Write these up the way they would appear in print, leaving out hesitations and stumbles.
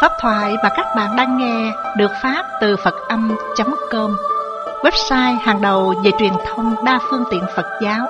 Pháp thoại mà các bạn đang nghe được phát từ Phật-âm.com, website hàng đầu về truyền thông đa phương tiện Phật giáo.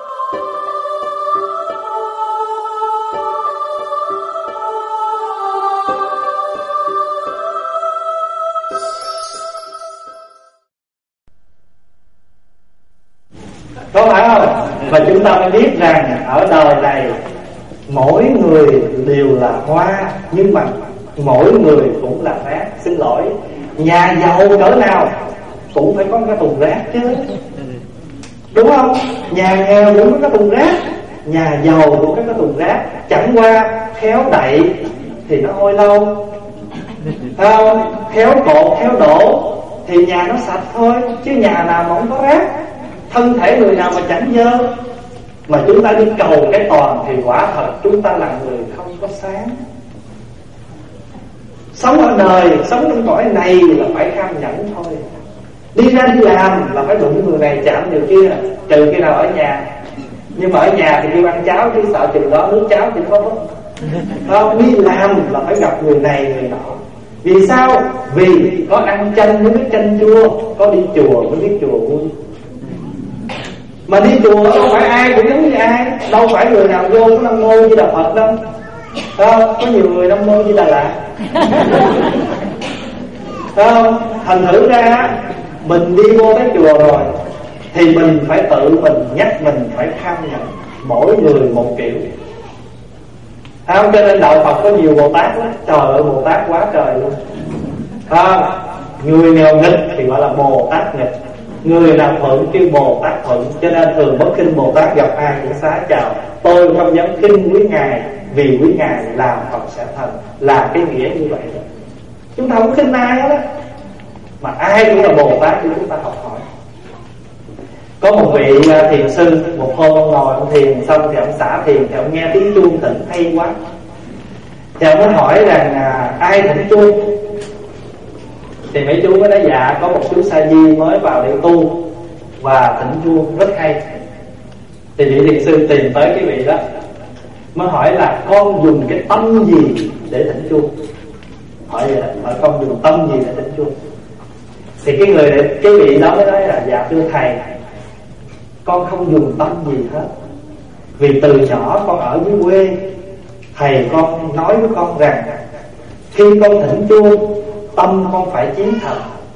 Có phải không? Và chúng ta mới biết rằng ở đời này mỗi người đều là hoa, nhưng mà mỗi người cũng là rác. Xin lỗi, nhà giàu cỡ nào cũng phải có cái thùng rác chứ, đúng không? Nhà nghèo cũng có cái thùng rác, nhà giàu cũng có cái thùng rác. Chẳng qua khéo đậy thì nó hôi lâu, không? Khéo cột, khéo đổ thì nhà nó sạch thôi. Chứ nhà nào mà không có rác, thân thể người nào mà chẳng dơ. Mà chúng ta đi cầu cái toàn thì quả thật chúng ta là người không có sáng. Sống ở đời, sống trong cõi này là phải kham nhẫn thôi. Đi ra đi làm là phải đụng người này chạm người kia, trừ khi nào ở nhà. Nhưng mà ở nhà thì kêu ăn cháo chứ sợ chừng đó nước cháo thì không. Không, đi làm là phải gặp người này người nọ. Vì sao? Vì có ăn chanh mới biết chanh chua, có đi chùa mới biết chùa vui. Mà đi chùa đâu phải ai cũng giống như ai, đâu phải người nào vô có Nam Mô Di Đà Phật đâu. Không, có nhiều người Nam Mô Di Đà Lạt. Không, thành thử ra mình đi vô cái chùa rồi thì mình phải tự mình nhắc mình phải kham nhẫn, mỗi người một kiểu. Không, cho nên đạo Phật có nhiều Bồ Tát lắm. Trời ơi, Bồ Tát quá trời luôn. Không, người nghèo nghịch thì gọi là Bồ Tát nghịch, người nào thuận kêu Bồ Tát thuận. Cho nên thường bất khinh Bồ Tát gặp ai cũng xá chào. Tôi không dám khinh quý ngài, vì quý ngài làm Phật sẽ thành. Là cái nghĩa như vậy đó. Chúng ta không khinh ai hết á, mà ai cũng là Bồ Tát để chúng ta học hỏi. Có một vị thiền sư, một hôm ông ngồi ông thiền xong thì ông xả thiền, thì ông nghe tiếng chuông thỉnh hay quá. Thì ông mới hỏi rằng ai thỉnh chuông? Thì mấy chú mới nói dạ có một chú sa di mới vào để tu và thỉnh chuông rất hay. Thì vị thiền sư tìm tới cái vị đó, mới hỏi là con dùng cái tâm gì để thỉnh chuông? Hỏi vậy đó, hỏi con dùng tâm gì để thỉnh chuông? Thì cái vị đó mới nói là dạ thưa thầy, con không dùng tâm gì hết. Vì từ nhỏ con ở dưới quê, thầy con nói với con rằng khi con thỉnh chuông, tâm con phải chiến thật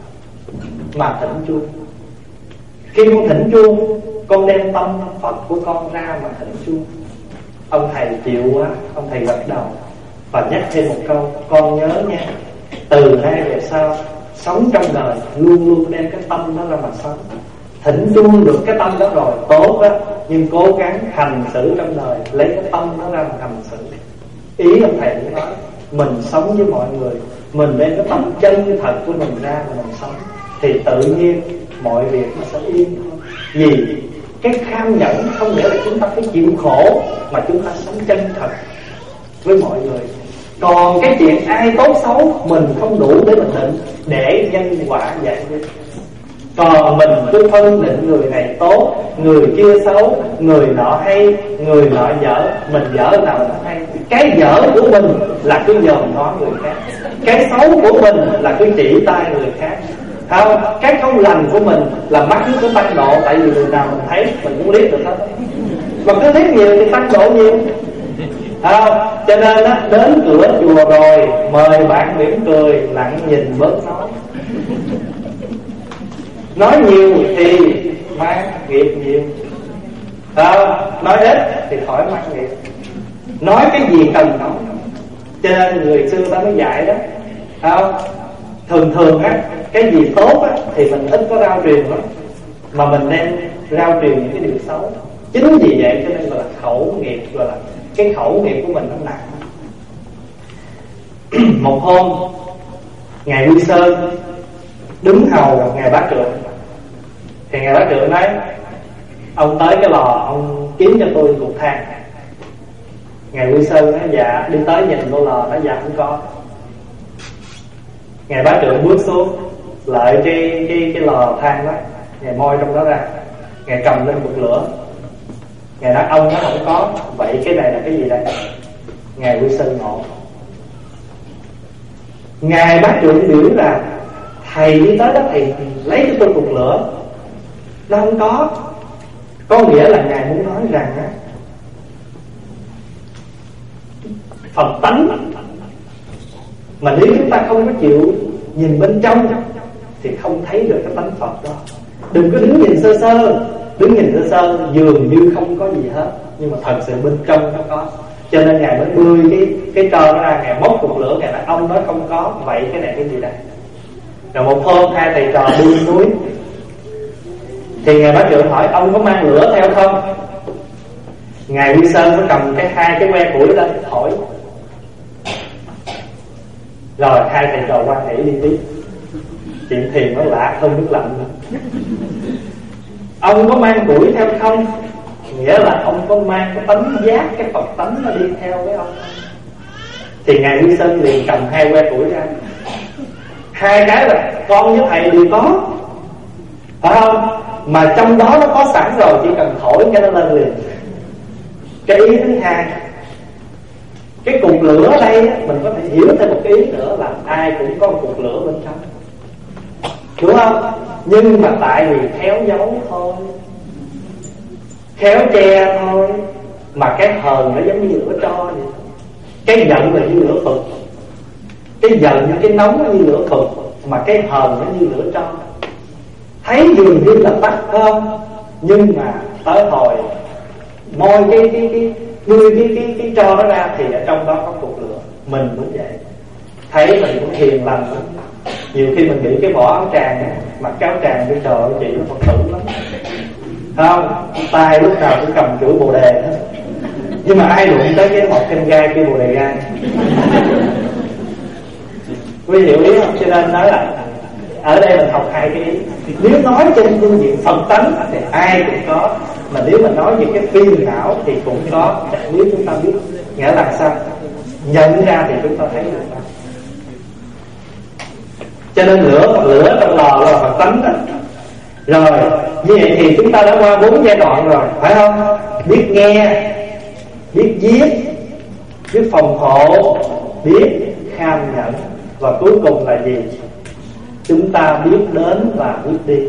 mà thỉnh chuông. Khi con thỉnh chuông, con đem tâm Phật của con ra mà thỉnh chuông. Ông thầy chịu quá, ông thầy gật đầu và nhắc thêm một câu: con nhớ nha, từ nay về sau sống trong đời luôn luôn đem cái tâm đó ra mà sống. Thỉnh chuông được cái tâm đó rồi tốt đó, nhưng cố gắng hành xử trong đời lấy cái tâm đó ra mà hành xử. Ý ông thầy cũng nói mình sống với mọi người, mình đem cái tâm chân thật của mình ra mà mình sống, thì tự nhiên mọi việc nó sẽ yên thôi. Vì cái kham nhẫn không nghĩa là chúng ta phải chịu khổ, mà chúng ta sống chân thật với mọi người. Còn cái chuyện ai tốt xấu mình không đủ để mình định, để nhân quả giải quyết. Còn mình cứ phân định người này tốt, người kia xấu, người nọ hay, người nọ dở. Mình dở nào nó hay. Cái dở của mình là cứ dòm ngó người khác, cái xấu của mình là cứ chỉ tay người khác. Không, cái không lành của mình là mắt cứ tăng độ. Tại vì người nào mình thấy mình cũng liếc được hết. Mà cứ liếc nhiều thì tăng độ nhiều. Không, cho nên á, đến cửa chùa rồi mời bạn mỉm cười, lặng nhìn bớt nói. Nói nhiều thì mang nghiệp nhiều, nói ít thì khỏi mang nghiệp. Nói cái gì cần nói. Cho nên người xưa ta mới dạy đó, thường á, cái gì tốt á thì mình ít có rao truyền lắm, mà mình nên rao truyền những cái điều xấu. Chính vì vậy cho nên gọi là khẩu nghiệp, gọi là cái khẩu nghiệp của mình nó nặng. Một hôm ngài Quy Sơn đứng hầu ngài Bá Trượng, thì ngài Bá Trượng nói: ông tới cái lò ông kiếm cho tôi cục than. Ngài Quy Sơn nói: dạ. Đi tới nhìn vô lò, nói: dạ không có. Ngài Bá Trượng bước xuống lại cái lò than đó, ngài moi trong đó ra, ngài cầm lên bật lửa. Ngài nói: ông nó không có, vậy cái này là cái gì đây? Ngài Quy Sơn ngộ. Ngài Bát Trượng biểu là thầy đi tới đó thầy lấy cho tôi cục lửa. Nó không có nghĩa là Ngài muốn nói rằng á, Phật tánh mà nếu chúng ta không có chịu nhìn bên trong thì không thấy được cái tánh Phật đó. Đừng có đứng nhìn sơ sơ, đứng nhìn sơ sơ dường như không có gì hết, nhưng mà thật sự bên trong nó có. Cho nên Ngài mới bươi cái trò nó ra, Ngài móc cục lửa, Ngài nói ông nói không có, vậy cái này cái gì đây? Rồi một hôm hai thầy trò đi lên núi, thì Ngài Bát Trượng hỏi ông có mang lửa theo không? Ngài Quy Sơn mới cầm hai cái que củi lên thổi. Rồi hai thầy trò quan hệ đi tiếp. Chuyện thiền nó lạ hơn nước lạnh nữa. Ông có mang củi theo không? Nghĩa là ông có mang cái tánh giác, cái Phật tánh nó đi theo với ông. Thì Ngài Quy Sơn liền cầm hai que củi ra. Hai cái là con với thầy đều có, phải không? Mà trong đó nó có sẵn rồi, chỉ cần thổi cái nó lên liền. Cái ý thứ hai, cái cục lửa ở đây mình có thể hiểu thêm một cái ý nữa là ai cũng có một cục lửa bên trong, đúng không? Nhưng mà tại vì khéo giấu thôi, khéo che thôi. Mà cái hờn nó giống như lửa tro vậy. Cái giận là như lửa phực, cái giận cái nóng nó như lửa phực, mà cái hờn nó như lửa tro. Thấy dường như là tắt không, nhưng mà tới hồi moi cái tro nó ra thì ở trong đó có cục lửa. Mình cũng vậy, thấy mình cũng hiền lành lắm. Nhiều khi mình bị cái vỏ áo tràng á, mặc cái áo tràng cái trời chị nó Phật tử lắm, không? Tay lúc nào cũng cầm chuỗi bồ đề hết. Nhưng mà ai đụng tới cái hộp thêm gai kia bồ đề gai. Quý hiểu ý không? Cho nên nói là ở đây mình học hai cái ý. Nếu nói trên phương diện Phật tánh thì ai cũng có, mà nếu mà nói về cái phiền não thì cũng có. Nếu chúng ta biết, nghĩa là sao? Nhận ra thì chúng ta thấy được. Cho nên lửa trong lò là Phật tánh đó. Rồi như vậy thì chúng ta đã qua 4 giai đoạn rồi, phải không? Biết nghe, biết giết, biết phòng hộ, biết kham nhẫn, và cuối cùng là gì? Chúng ta biết đến và biết đi.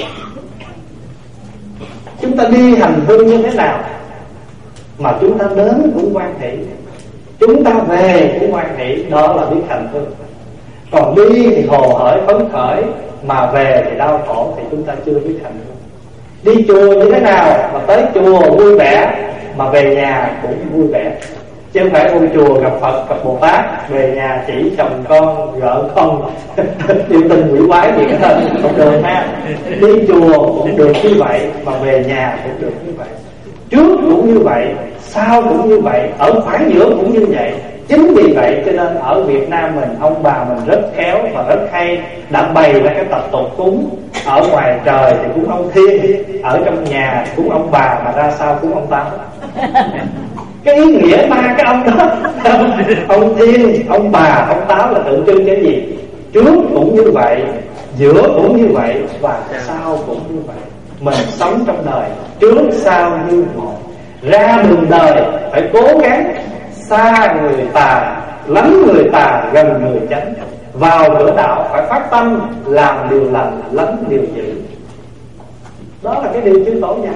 Chúng ta đi hành hương như thế nào mà chúng ta đến cũng quan hệ, chúng ta về cũng quan hệ, đó là biết hành hương. Còn đi thì hồ hởi phấn khởi, mà về thì đau khổ thì chúng ta chưa biết hành hương. Đi chùa như thế nào mà tới chùa vui vẻ, mà về nhà cũng vui vẻ. Chứ không phải ôi chùa gặp Phật, gặp Bồ Tát, về nhà chỉ chồng con, vợ con yêu tình quỷ quái gì hết, không được ha. Đi chùa cũng được như vậy, mà về nhà cũng được như vậy. Trước cũng như vậy, sau cũng như vậy, ở khoảng giữa cũng như vậy. Chính vì vậy cho nên ở Việt Nam mình, ông bà mình rất khéo và rất hay đã bày ra cái tập tục cúng. Ở ngoài trời thì cúng ông Thiên, ở trong nhà cúng ông bà, mà ra sao cúng ông Tám. Cái ý nghĩa ba cái ông đó, ông Thiên, ông bà, ông Táo là tượng trưng cái gì? Trước cũng như vậy, giữa cũng như vậy, và sau cũng như vậy. Mình sống trong đời trước sau như một. Ra đường đời phải cố gắng xa người tà, lánh người tà, gần người chánh. Vào cửa đạo phải phát tâm làm điều lành, lánh điều dữ. Đó là cái điều chư tổ dạy.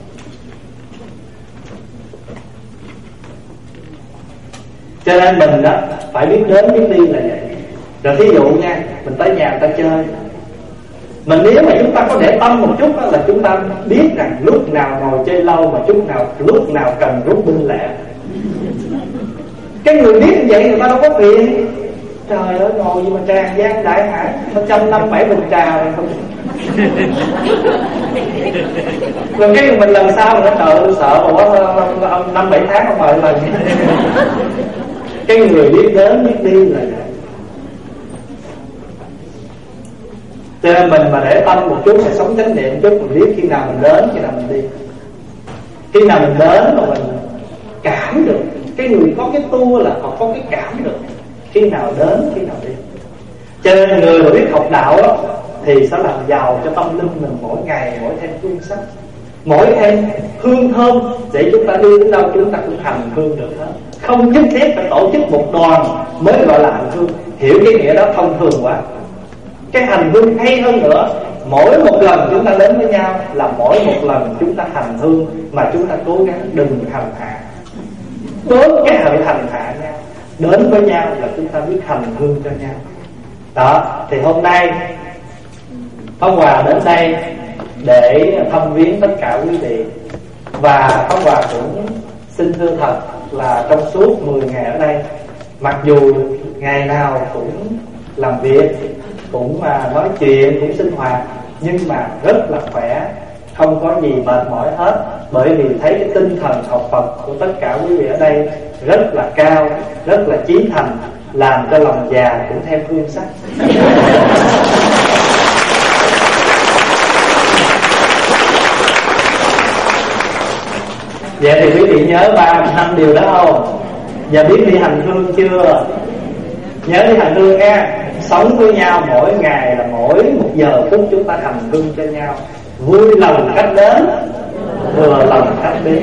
Cho nên mình đó phải biết đến biết đi là vậy. Rồi thí dụ nha, mình tới nhà người ta chơi, mình nếu mà chúng ta có để tâm một chút đó, là chúng ta biết rằng lúc nào ngồi chơi lâu, mà lúc nào cần rút binh lẹ. Cái người biết như vậy người ta đâu có phiền. Trời ơi, ngồi gì mà tràn gian đại hải, 157 bình trà rồi không. Rồi cái mình lần sau mình nói trời sợ mà quá 5-7 tháng không mời lần. Cái người biết đến biết đi là vậy. Cho nên mình mà để tâm một chút, phải sống chánh niệm một chút, mình biết khi nào mình đến, khi nào mình đi. Khi nào mình đến mà mình cảm được. Cái người có cái tu là họ có cái cảm được khi nào đến, khi nào đi. Cho nên người mà biết học đạo đó, thì sẽ làm giàu cho tâm linh mình mỗi ngày, mỗi thêm hương sắc, mỗi thêm hương thơm, để chúng ta đi đến đâu chúng ta cũng hành hương được hết. Không nhất thiết phải tổ chức một đoàn mới gọi là hành hương. hiểu cái nghĩa đó thông thường quá. Cái hành hương hay hơn nữa, mỗi một lần chúng ta đến với nhau là mỗi một lần chúng ta hành hương, mà chúng ta cố gắng đừng hành hạ, bớt cái sự hành hạ nhau. Đến với nhau là chúng ta biết hành hương cho nhau. Đó, thì hôm nay Pháp Hòa đến đây để thăm viếng tất cả quý vị. Và Pháp Hòa cũng xin thưa thật là trong suốt 10 ngày ở đây, mặc dù ngày nào cũng làm việc, cũng nói chuyện, cũng sinh hoạt, nhưng mà rất là khỏe, không có gì mệt mỏi hết. Bởi vì thấy cái tinh thần học Phật của tất cả quý vị ở đây rất là cao, rất là chí thành, làm cho lòng già cũng thêm hương sắc. Vậy thì quý vị nhớ 3-5 điều đó không? Và biết đi hành hương chưa? Nhớ đi hành hương nha. Sống với nhau mỗi ngày là mỗi 1 giờ phút chúng ta hành hương cho nhau. Vui lòng khách đến, vừa lòng khách đi.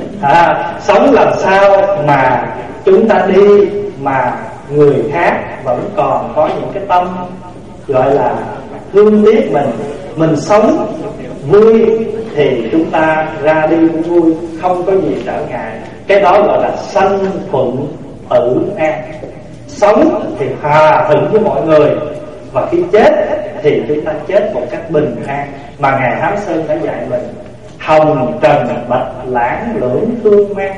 Sống làm sao mà chúng ta đi mà người khác vẫn còn có những cái tâm gọi là thương tiếc mình sống vui thì chúng ta ra đi cũng vui, không có gì trở ngại. Cái đó gọi là sanh thuận tử an. Sống thì hòa thuận với mọi người, và khi chết thì chúng ta chết một cách bình an. Mà Ngài Hám Sơn đã dạy mình: hồng trần bạch lãng lưỡng thương mang,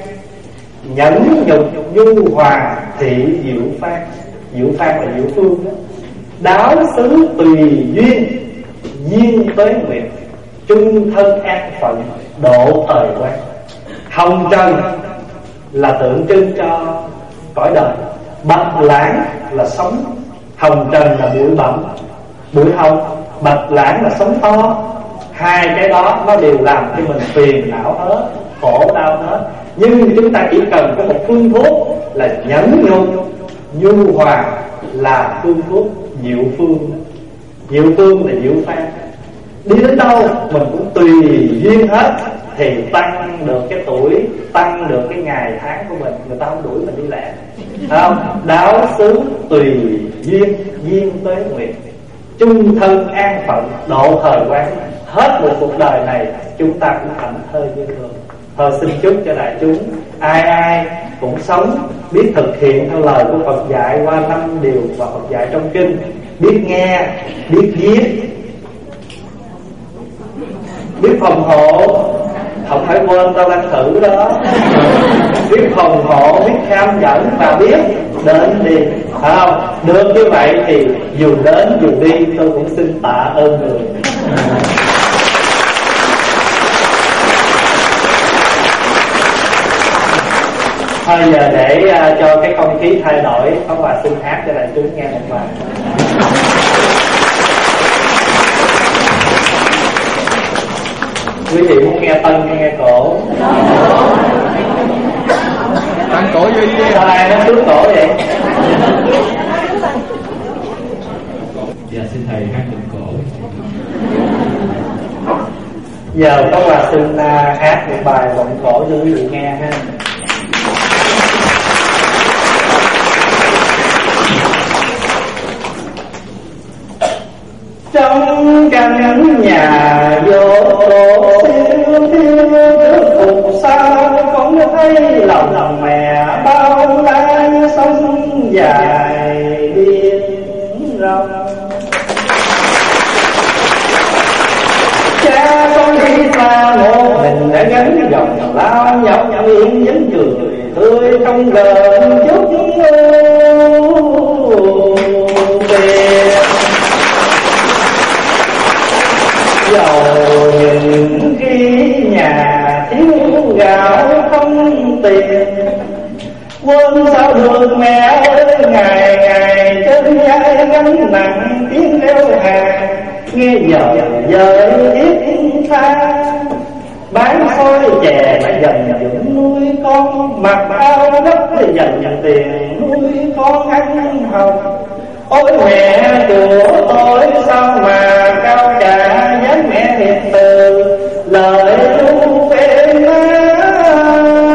nhẫn nhục nhu hòa thị diệu phan. Diệu phan là diệu phương đó. Đáo xứ tùy duyên, duyên tới nguyện, chung thân an phận độ thời quan. Hồng trần là tượng trưng cho cõi đời, bạch lãng là sống. Hồng trần là bụi bặm, bụi hồng. Bạch lãng là sống to. Hai cái đó nó đều làm cho mình phiền não hết, khổ đau hết. Nhưng chúng ta chỉ cần có một phương thuốc là nhẫn nhục nhu hòa, là phương thuốc diệu phương. Diệu phương là diệu phan. Đi đến đâu mình cũng tùy duyên hết, thì tăng được cái tuổi, tăng được cái ngày tháng của mình. Người ta không đuổi mình đi lẹ, không? Đáo xứ tùy duyên, duyên tới nguyện, chung thân an phận độ thời quan. Hết một cuộc đời này chúng ta cũng thảnh thơi như thường. Thôi xin chúc cho đại chúng ai ai cũng sống, biết thực hiện theo lời của Phật dạy qua 5 điều và Phật dạy trong kinh. Biết nghe, biết viết, biết phòng hộ. Không phải quên tao đang thử đó. Biết phòng hộ, biết kham nhẫn và biết đến đi, phải không? Được như vậy thì dù đến dù đi tôi cũng xin tạ ơn người. Thôi giờ để cho cái không khí thay đổi, Pháp Hòa xin hát cho đại chúng nghe một bài. Quý vị muốn nghe tân hay nghe cổ? Tân cổ vô đi. Sao ai nói trước cổ vậy? Dạ xin thầy hát tân cổ. Giờ Pháp Hòa xin hát một bài vọng cổ cho quý vị nghe ha. Trong căn nhà vô siêu thiêu trước phục sao, con thấy lòng mẹ bao la sông dài biển rộng. Cha con đi xa một mình đã gánh dòng lao nhọc miệng vẫn cười tươi không gần chút về. Dầu nhìn khi nhà thiếu gạo không tiền, quên sao được mẹ ơi ngày ngày trên vai gánh nặng tiếng kêu hàng. Nghe giờ thiết tha bán xôi chè mà dần dần nuôi con, mặc áo gấp để dần tiền nuôi con ăn học. Ôi mẹ của tôi sao mà cao cả dáng mẹ thiệt từ lời ru em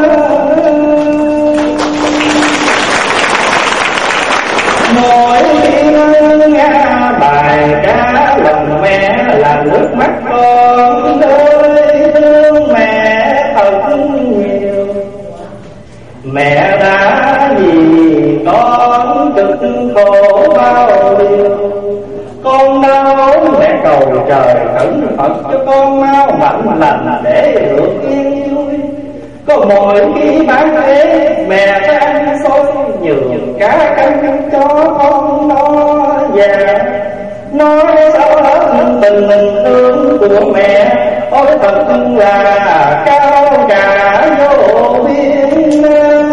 mỗi Mẹ đã vì con cực khổ bao điều, con đau mẹ cầu trời khẩn Phật cho con mau mạnh lành để được yên vui. Có mỗi khi bán thế mẹ sẽ ăn xôi nhường cá canh cho con nó già. Nói sao hết tình thương của mẹ, ôi thật là cao cả vô biên.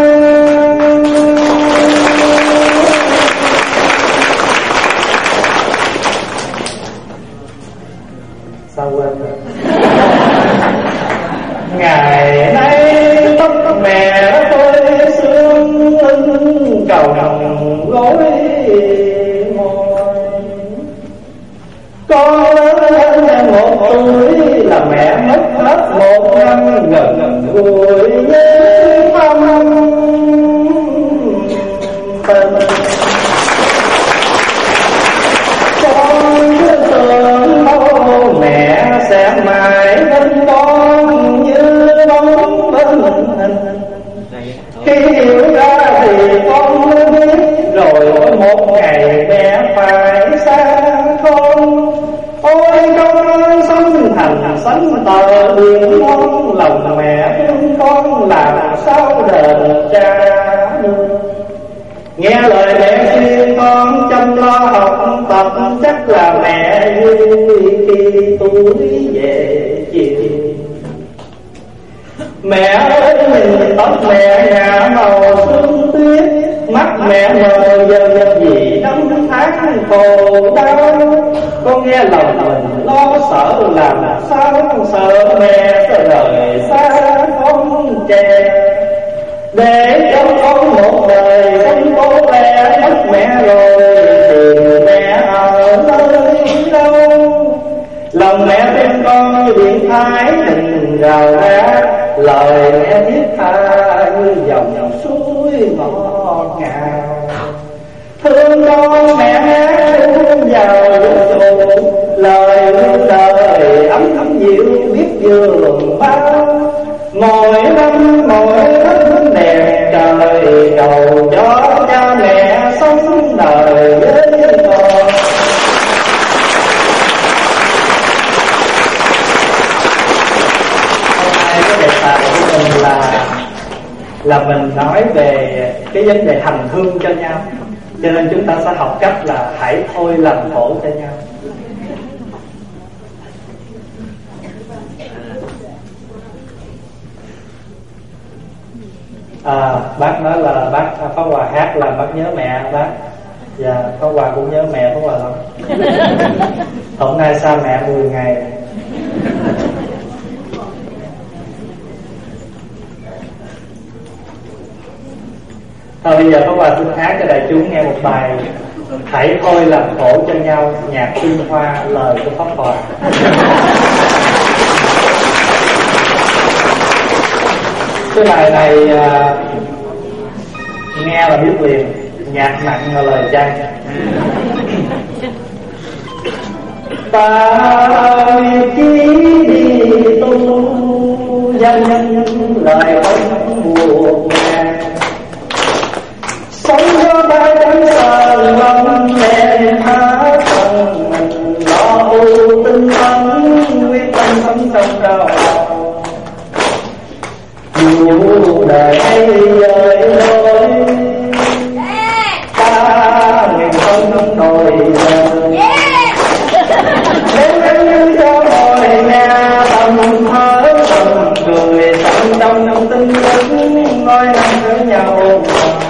Sao quên rồi? Ngày nay tóc mẹ tôi sương cầu gối môi. Con lớn lên 1 tuổi là mẹ mất hết 1 năm gần gũi với thăm tình. Con cứ tưởng đâu mẹ sẽ mãi bên con như bóng bên hình. Khi hiểu ra thì con mới biết rồi một ngày mẹ phải xa con. Ôi con sống thành sánh tờ biển non, lòng mẹ thương con làm sao đền cha được. Nghe lời mẹ khuyên con chăm lo học tập, chắc là mẹ vui khi tuổi về chiều. Mẹ ơi nhìn tóc mẹ ngả màu sương tuyết, mắt mẹ mờ dần vì năm tháng khổ đau. Con nghe lòng mình lo sợ làm sao sợ mẹ sẽ rời xa con trẻ. Để cho con một đời không cố lẽ mất mẹ rồi thì mẹ ở nơi đâu. Lòng mẹ bên con như biển thái tình rào rác, lời mẹ thiết tha như dòng suối ngọt ngào. Thương con mẹ thương vào dù lời lời ấm ấm dịu biết giường bao. Mỗi năm đẹp trời cầu cho cha mẹ sống đời với con. Cái đề tài của mình là mình nói về cái vấn đề hành hương cho nhau, cho nên chúng ta sẽ học cách là hãy thôi làm khổ cho nhau. Bác nói là bác Pháp Hòa hát là bác nhớ mẹ bác. Và Pháp Hòa cũng nhớ mẹ Pháp Hòa lắm. Hôm nay xa mẹ 10 ngày. Thôi bây giờ Pháp Hòa xin hát cho đại chúng nghe một bài Hãy thôi làm khổ cho nhau, nhạc Tuyên Hoa, lời của Pháp Hòa. Cái bài này nghe là biết liền, nhạc nặng là lời chay. Ta chỉ đi tu dân lời không buồn ngàn, sống cho ta chẳng sợ lòng mẹ tha phần, lo âu tinh tấn quyết tâm sống trong đầu. Dù đời ấy rơi lối ta nguyện không đổi đời, đến đánh cho mọi nhà tâm thở tâm cười tâm trong tinhấn nói năng với nhau.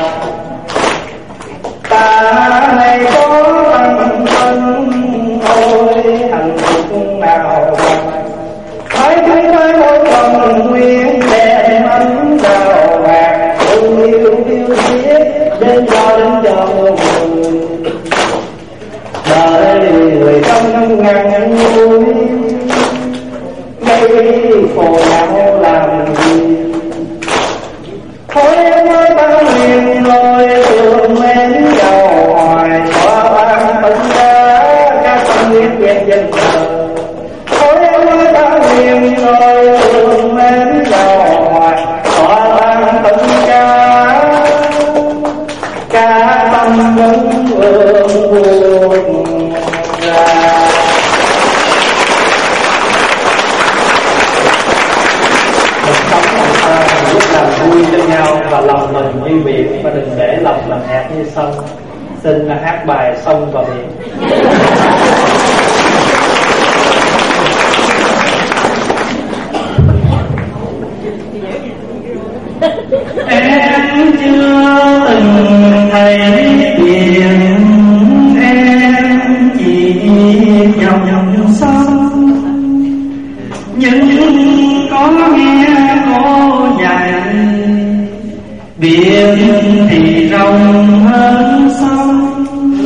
Ta này có thân thân ôi hạnh phúc nào phải thấy với mỗi lòng nguyện đem ánh đào vàng thương yêu thiết đến cho người đời người trong ngàn vui gây khổ não làm gì. Thôi em ơi ta nguyện rồi đường mến giàu hoài tỏa ban tất cả các tâm huyết ghét dân đời. Thôi em ơi ta nguyện rồi đường mến giàu hoài tỏa ban tất cả như biển, và đừng để lòng làm hẹp như sông. Xin hát bài Sông và Biển. Em chưa từng thấy biển, em chỉ dòng sông, nhưng có nghe cô dạy biển thì rộng hơn sông,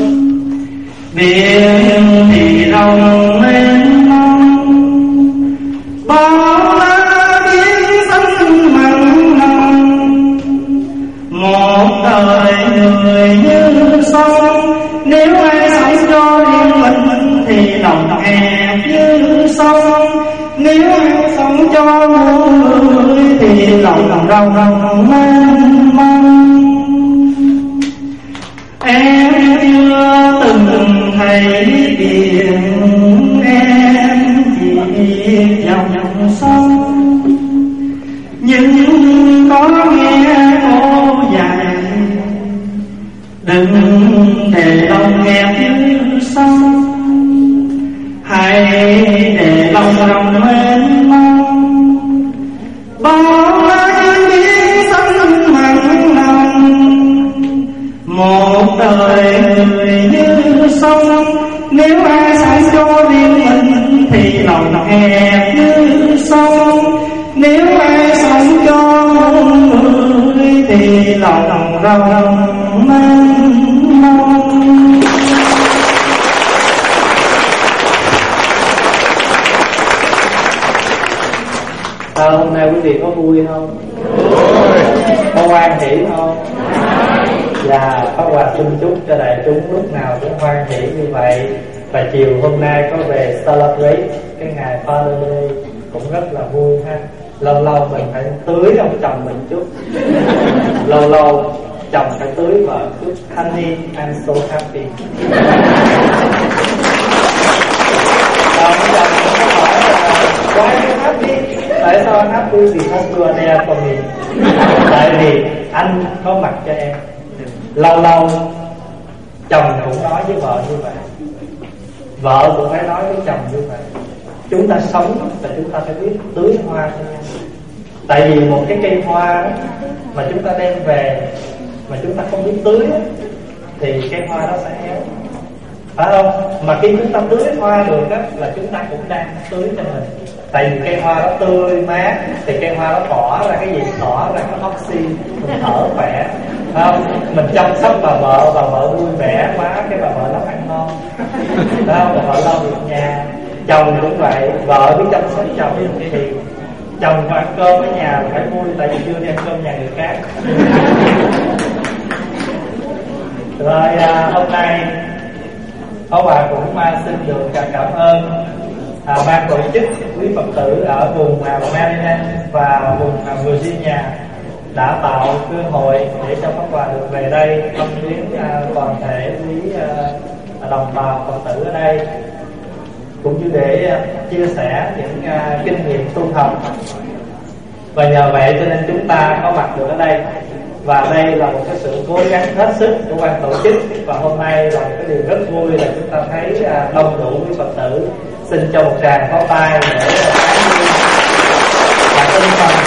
biển thì rộng mênh mông, bao la biển xanh mặn nồng. Một đời người như sông, nếu ai sống cho riêng mình thì lòng hẹp như sông, nếu ai sống cho muôn người thì lòng rộng mênh mông. Em chưa từng thấy biển, em chỉ biết dòng sông, nhưng có nghe cô dạy đừng để lòng hẹp như sông, hãy để lòng rộng mênh mông. Bao la biển xanh mặn nồng, một đời người như sông, nếu ai sống cho riêng mình thì lòng hẹp như sông, nếu ai sống cho muôn người thì lòng rộng mênh mông. Hôm nay quý vị có vui không? Có hoan hỷ không? Và Pháp Hòa xin chúc cho đại chúng lúc nào cũng hoan hỷ như vậy. Và chiều hôm nay có về celebrate cái ngày Father Day cũng rất là vui ha. Lâu lâu mình phải tưới ông chồng mình chút, lâu lâu chồng phải tưới vợ chút. Honey, I'm so happy. Ông chồng cũng hỏi là why you happy? Tại sao anh happy? Because you are there for me. Tại vì anh có mặt cho em. Lâu lâu chồng cũng nói với vợ như vậy, vợ cũng phải nói với chồng như vậy. Chúng ta sống là chúng ta phải biết tưới hoa cho nhau. Tại vì một cái cây hoa đó, mà chúng ta đem về mà chúng ta không biết tưới thì cây hoa đó sẽ héo, phải không? Mà khi chúng ta tưới hoa được đó, là chúng ta cũng đang tưới cho mình. Tại vì cây hoa đó tươi mát thì cây hoa đó tỏa ra cái gì? Tỏa ra cái oxy, mình thở khỏe, phải không? Mình chăm sóc bà vợ vui vẻ quá, cái bà vợ nấu ăn ngon, phải không? Bà vợ lo việc nhà. Chồng cũng vậy, vợ biết chăm sóc chồng thì chồng mà ăn cơm ở nhà phải vui, tại vì chưa đi ăn cơm nhà người khác. Rồi hôm nay Pháp Hòa cũng xin được cảm ơn ban tổ chức, quý Phật tử ở vùng Maryland và vùng Virginia đã tạo cơ hội để cho Pháp Hòa được về đây thăm viếng toàn thể quý đồng bào Phật tử ở đây, cũng như để chia sẻ những kinh nghiệm tu học. Và nhờ vậy cho nên chúng ta có mặt được ở đây. Và đây là một cái sự cố gắng hết sức của ban tổ chức. Và hôm nay là một cái điều rất vui là chúng ta thấy đông đủ quý Phật tử. Xin cho một tràng pháo tay để tinh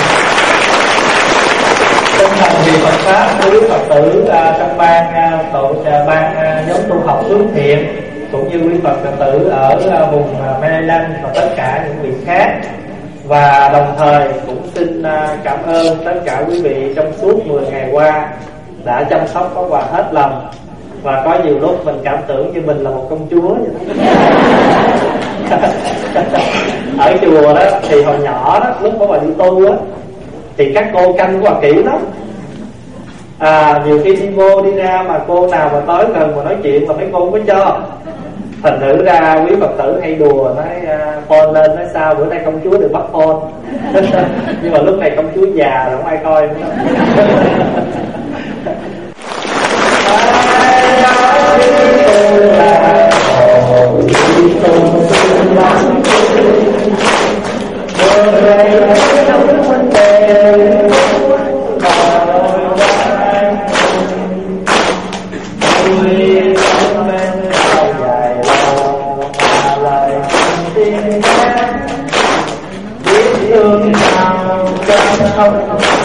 thần vì Phật pháp của quý Phật tử trong ban nhóm tu học hướng thiện, cũng như quý Phật tử ở vùng Maryland và tất cả những vị khác. Và đồng thời cũng xin cảm ơn tất cả quý vị trong suốt 10 ngày qua đã chăm sóc Pháp Hòa hết lòng. Và có nhiều lúc mình cảm tưởng như mình là một công chúa vậy đó. Ở chùa đó thì hồi nhỏ đó, lúc Pháp Hòa đi tu á, thì các cô canh Pháp Hòa kỹ lắm. Nhiều khi đi vô đi ra mà cô nào mà tới gần mà nói chuyện mà mấy cô không có cho. Thành thử ra quý Phật tử hay đùa nói phone lên nói sao bữa nay công chúa được bắt phone. Nhưng mà lúc này công chúa già rồi không ai coi nữa. không